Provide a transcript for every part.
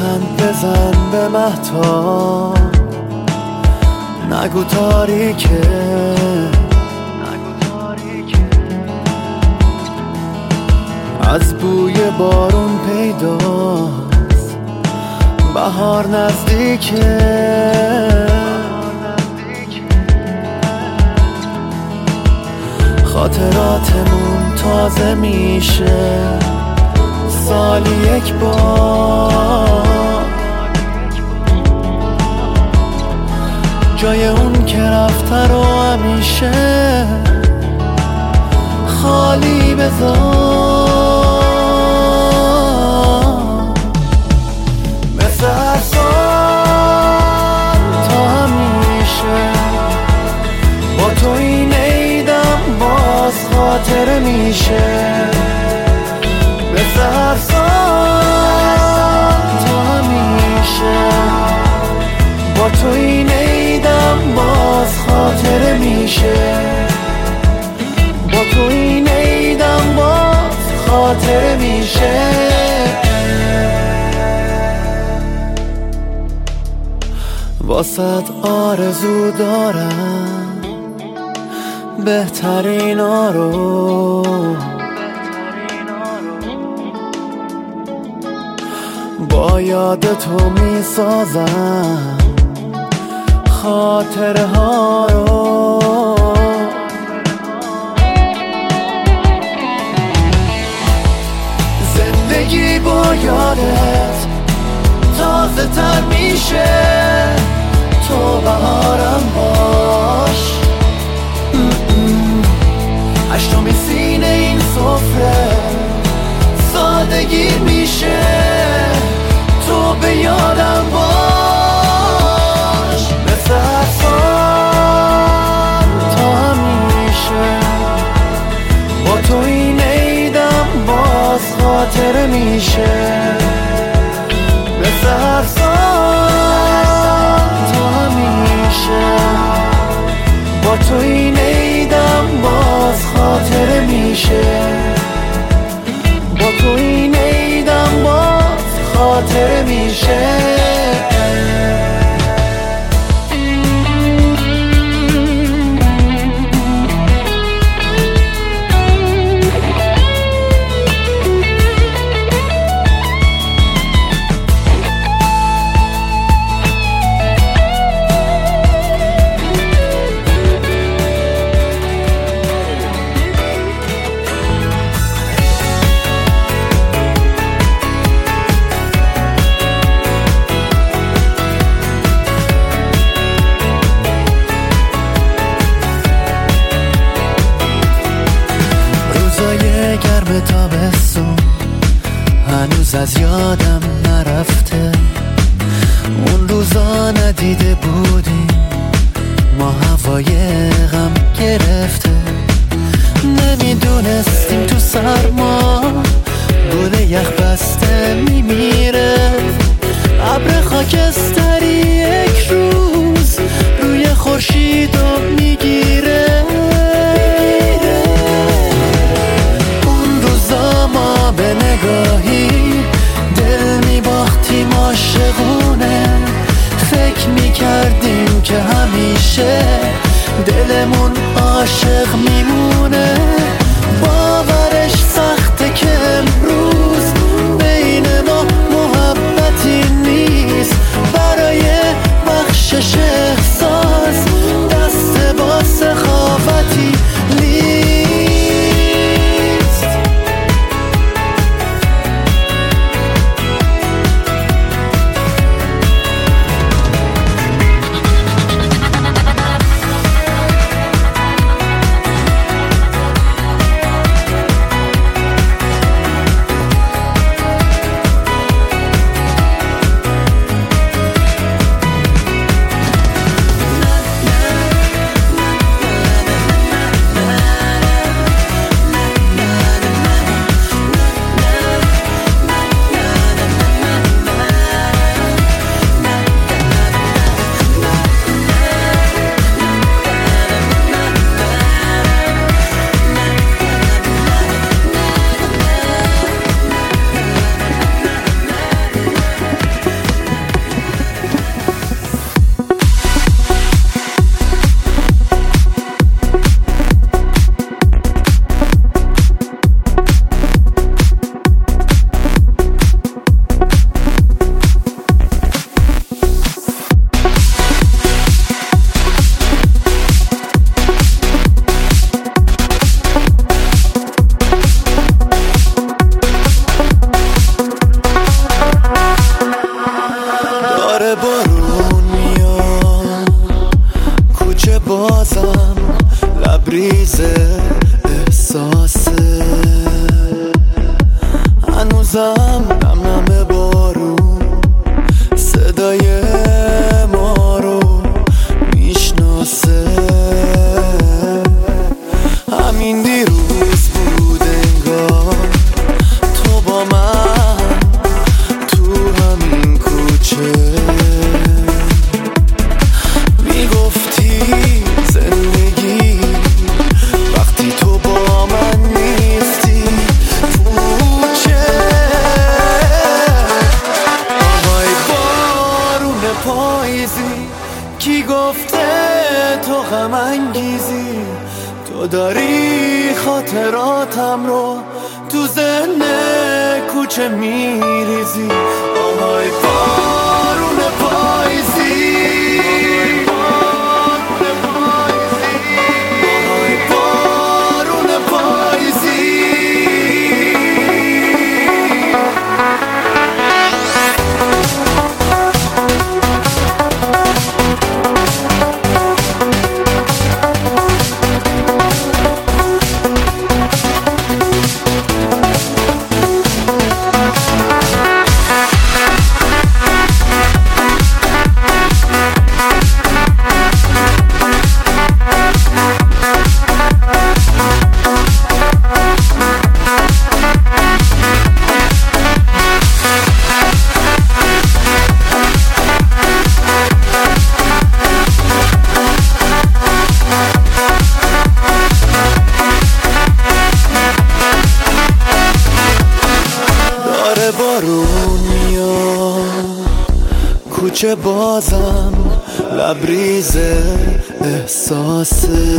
لبخند بزن به مهتاب، نگو تاریکه، از بوی بارون پیداست بهار نزدیکه. خاطراتمون تازه میشه سالی یک بار، جای اون که رفته رو همیشه خالی بذار. مثل هر سال تا همیشه با تو این عیدم باز خاطره میشه. مثل هر سال تا همیشه با تو این عیدم باز خاطره میشه. با تو این عیدم باز خاطره میشه. واسط آرزو دارم بهترینا رو، با یاد تو میسازم خاطره ها رو. زندگی با یادت تازه تر میشه، تو بهارم باش. هشتمی سینه این سفره سادگی میشه، تو به یادم باش. مثل هر سال تا همیشه با تو این عیدم باز خاطره میشه. مثل هر سال تا همیشه با تو این عیدم باز خاطره میشه. با تو این عیدم باز خاطره میشه. گرم تابستون هنوز از یادم نرفته، اون روزا ندیده بودیم ما هوای غم گرفته. نمیدونستیم تو سرما گل یخ بسته میمیره، ابر خاکستری یک روز روی خورشیدو میگیره. به نگاهی دل میباختیم عاشقونه، فکر میکردیم که همیشه دلمون عاشق میمونه. باورش سخته که امروز بین ما محبتی نیست، برای بخشش احساس دست با سخاوتی نیست. پاییزی کی گفته تو غم انگیزی؟ تو داری خاطراتم رو تو ذهن کوچه میریزی. آهای بارون پاییزی، آهای بارون پاییزی. بارون میاد کوچه بازم لبریز احساسه،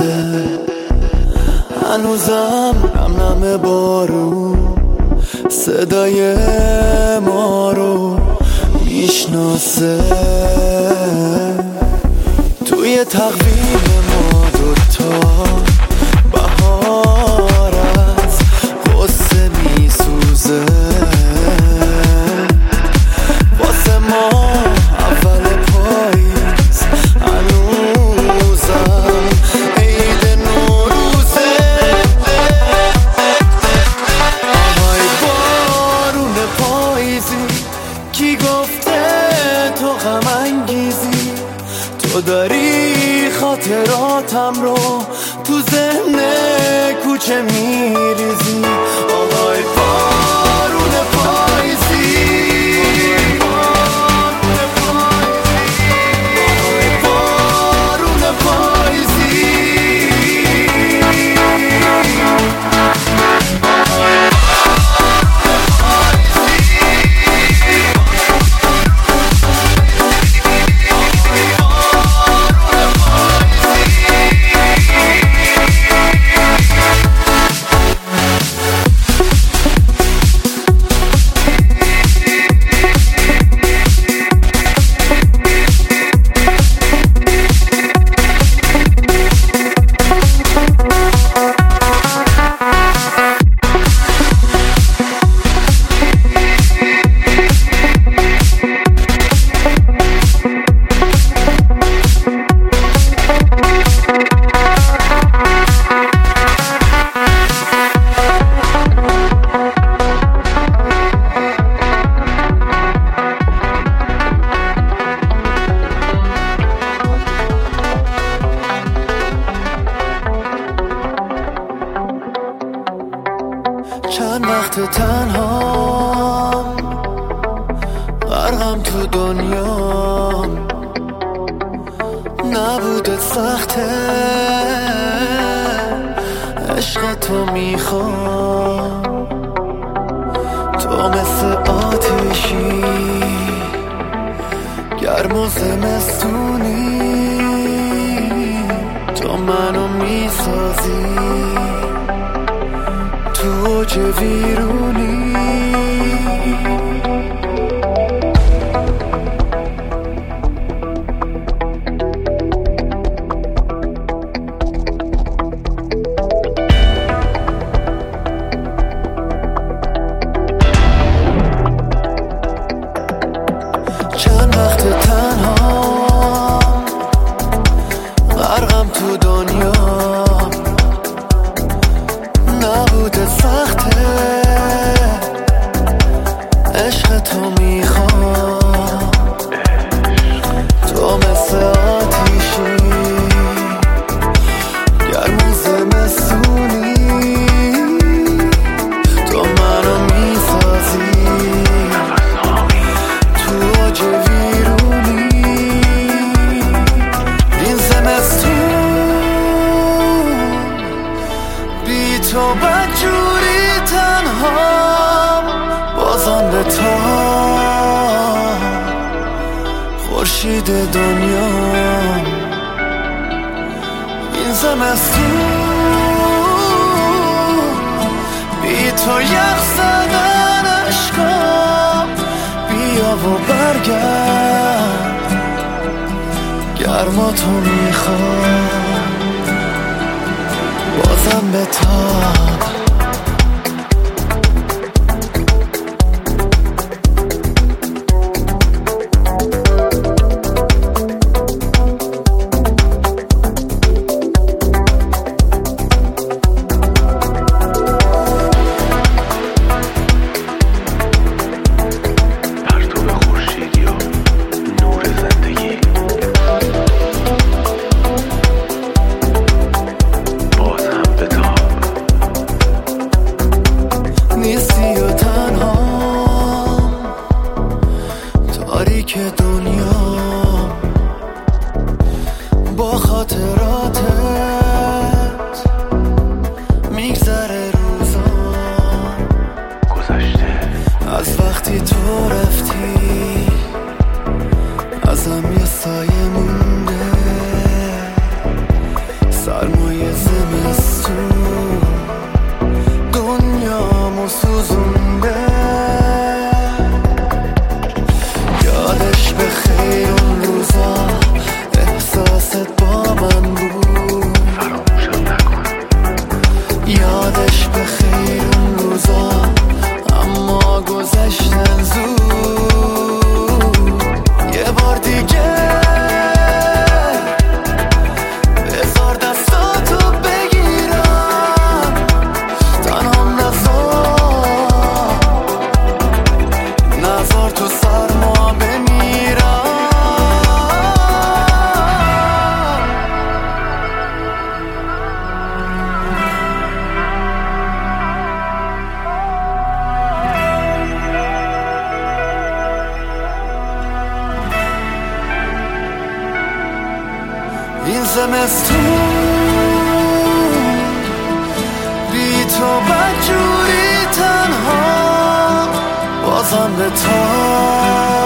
هنوزم نم نم بارون صدای ما رو میشناسه. توی تقویم ما دوتا بهار از غصه میسوزه، واسه ما اول پاییز هنوزم عید نوروزه. آهای بارون پاییزی کی گفته تو غم انگیزی؟ تو داری خاطراتم رو تو ذهن کوچه میریزی. آهای بارون پاییزی، آهای بارون پاییزی. چند وقت تنهام، غرقم تو دنیام، نبودت سخته عشق تو میخوام. تو مثل آتیشی گرم و زمستونی، تو منو میسازی تو اوج ویرونی. چند وقت تنها، غرقم تو دنیا، نبوده سخته عشق تو میخوام. تو مثل آتیشی گرم و زمستونی، تو منو میسازی تو اوج ویرونی. خورشید دنیا. این زمستون بی تو یخ زدن اشکام، بیا و برگرد گرما تو میخوام. بازم به تاب نیستی و تنها تاریک دنیا، با خاطراتت میگذره روزا. گذشته از وقتی تو رفتی، ازم یه سایه مونده، سرمایه زمستون دنیامو سوزونده. یادش به خیر اون روزا، احساست با من بود، فراموشم نکن. یادش به خیر اون روزا، اما گذشتن زود. یه بار دیگه بذار دستاتو بگیرم، تنهام نذار تو سرما بمیرم. این زمستون بی تو بدجوری تنها، بازم به تا